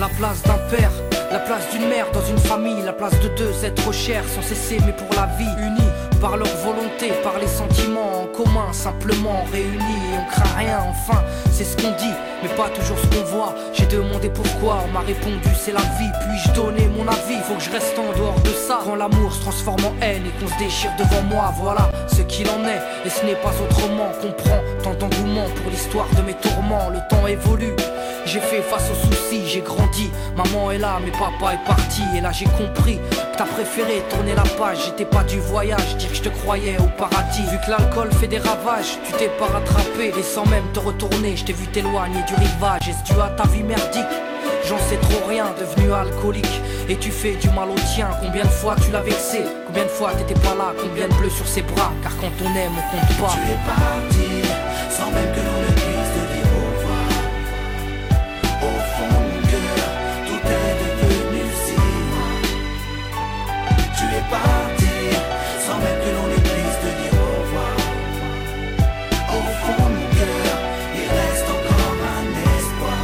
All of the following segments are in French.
La place d'un père, la place d'une mère dans une famille, la place de deux êtres chers sans cesser mais pour la vie, unis par leur volonté, par les sentiments en commun, simplement réunis et on craint rien, enfin c'est ce qu'on dit, mais pas toujours ce qu'on voit. J'ai demandé pourquoi, on m'a répondu c'est la vie, puis-je donner mon avis, faut que je reste en dehors de ça. Quand l'amour se transforme en haine et qu'on se déchire devant moi, voilà ce qu'il en est, et ce n'est pas autrement. Comprends tant d'engouement pour l'histoire de mes tourments, le temps évolue. J'ai fait face aux soucis, j'ai grandi. Maman est là, mais papa est parti. Et là j'ai compris que t'as préféré tourner la page. J'étais pas du voyage, dire que je te croyais au paradis. Vu que l'alcool fait des ravages, tu t'es pas rattrapé. Et sans même te retourner, je t'ai vu t'éloigner du rivage. Est-ce dû à ta vie merdique? J'en sais trop rien, devenu alcoolique. Et tu fais du mal au tien. Combien de fois tu l'as vexé? Combien de fois t'étais pas là? Combien de bleus sur ses bras? Car quand on aime, on compte pas. Tu es parti, sans même que l'on ne puisse te dire au revoir. Au fond de mon cœur, tout est devenu si loin. Tu es parti, sans même que l'on ne puisse te dire au revoir. Au fond de mon cœur, il reste encore un espoir.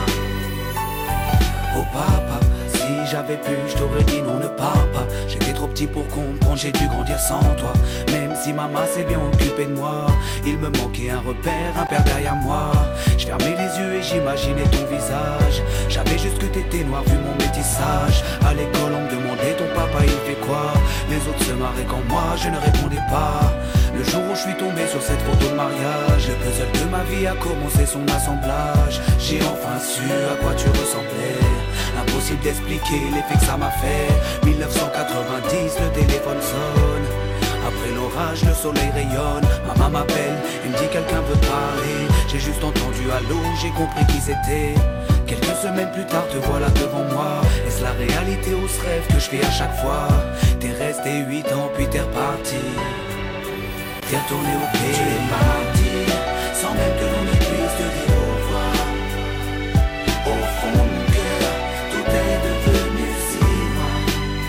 Oh papa, si j'avais pu, je t'aurais dit non, ne pars pas. J'étais trop petit pour comprendre, j'ai dû grandir sans toi. Même si maman s'est bien occupée de moi, il me manquait un repère, un père derrière moi. Je fermais les yeux et j'imaginais ton visage. J'avais juste que t'étais noir vu mon métissage. À l'école on me demandait ton papa il fait quoi. Les autres se marraient quand moi je ne répondais pas. Le jour où je suis tombé sur cette photo de mariage, le puzzle de ma vie a commencé son assemblage. J'ai enfin su à quoi tu ressemblais. Impossible d'expliquer l'effet que ça m'a fait. 1990, le téléphone sonne. Après l'orage, le soleil rayonne. Maman m'appelle, elle me dit quelqu'un veut parler. J'ai juste entendu allô, j'ai compris qui c'était. Quelques semaines plus tard, te voilà devant moi. Est-ce la réalité ou ce rêve que je fais à chaque fois? T'es resté 8 ans, puis t'es reparti. T'es retourné au pays. Tu es parti, sans même que l'on ne puisse te dire au revoir. Au fond de mon cœur, tout est devenu si loin.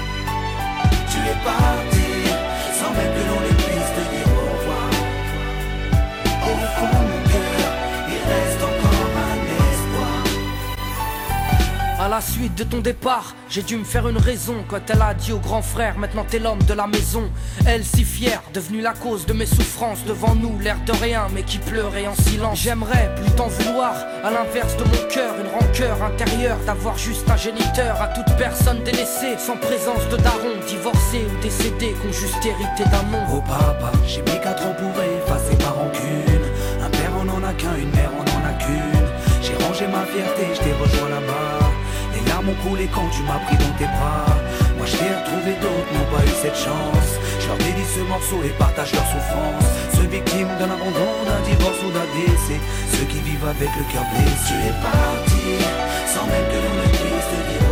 Tu es parti, sans même que l'on ne puisse te dire au revoir. Au fond de mon cœur, il reste encore un espoir. À la suite de ton départ, j'ai dû me faire une raison. Quand elle a dit au grand frère, maintenant t'es l'homme de la maison. Elle si fière, devenue la cause de mes souffrances. Devant nous, l'air de rien, mais qui pleurait en silence. J'aimerais plus t'en vouloir, à l'inverse de mon cœur. Une rancœur intérieure, d'avoir juste un géniteur. À toute personne délaissée, sans présence de daron. Divorcé ou décédé, qu'on juste hérité d'un nom. Oh papa, j'ai mis 4 ans pour effacer ma rancune. Un père on en a qu'un, une mère on en a qu'une. J'ai rangé ma fierté, je t'ai rejoint là-bas. Les larmes ont coulé quand tu m'as pris dans tes bras. Moi je t'ai retrouvé, d'autres n'ont pas eu cette chance. Je leur dédie ce morceau et partage leur souffrance. Ceux victimes d'un abandon, d'un divorce ou d'un décès. Ceux qui vivent avec le cœur blessé. Tu es parti, sans même que l'on ne puisse te dire